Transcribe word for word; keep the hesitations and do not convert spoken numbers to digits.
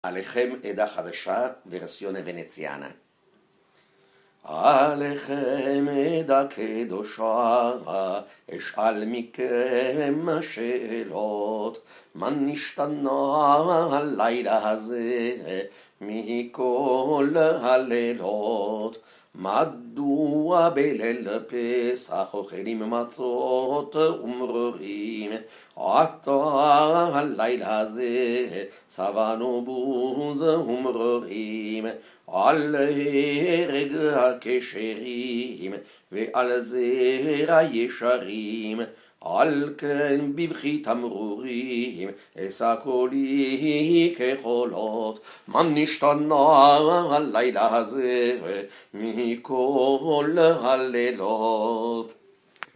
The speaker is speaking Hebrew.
עליכם עדה חדשה ורסיונה ונציאנה. עליכם עדה קדושה, אשאל מכם שאלות, מה נשתנה הלילה הזה מכל הלילות? מדוע בליל פסח אוכלים מצות ומרורים? עתה הלילה הזה שבענו בוז ומרורים, על הרג הקשרים ועל זרע ישרים, על כן בבכי תמרורים אשא קולי כחולות. מה נשתנה הלילה הזה מכל הלילות?